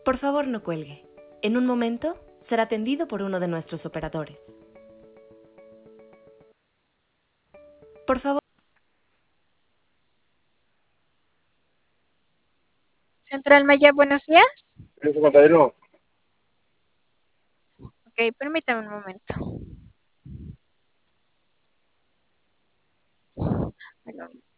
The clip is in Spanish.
Por favor, no cuelgue. En un momento será atendido por uno de nuestros operadores. Por favor. Central Maya, buenos días. ¿Eso, contadero? Ok, permítame un momento. Bueno,